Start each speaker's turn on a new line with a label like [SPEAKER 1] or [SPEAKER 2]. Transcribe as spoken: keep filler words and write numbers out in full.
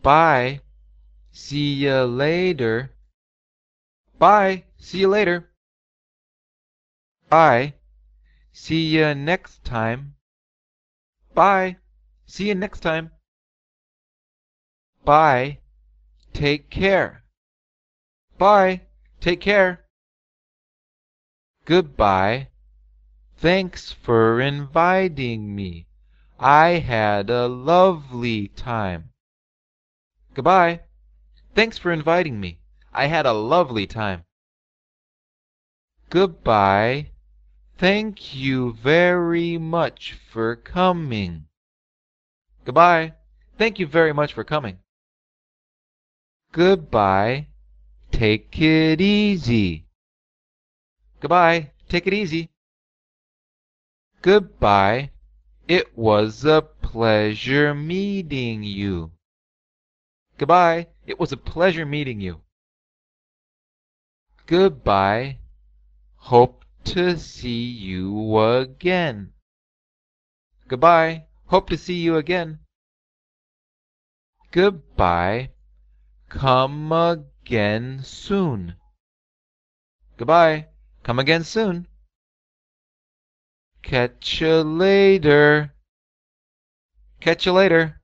[SPEAKER 1] Bye. See ya later. Bye. See you later. Bye. See ya next time. Bye. See you next time. Bye. Take care. Bye. Take care. Goodbye. Thanks for inviting me. I had a lovely time. Goodbye. Thanks for inviting me. I had a lovely time. Goodbye. Thank you very much for coming. Goodbye. Thank you very much for coming. Goodbye. Take it easy. Goodbye. Take it easy. Goodbye. It was a pleasure meeting you. Goodbye. It was a pleasure meeting you. Goodbye. Hope to see you again. Goodbye. Hope to see you again. Goodbye. Come again soon. Goodbye. Come again soon. Catch you later. Catch you later.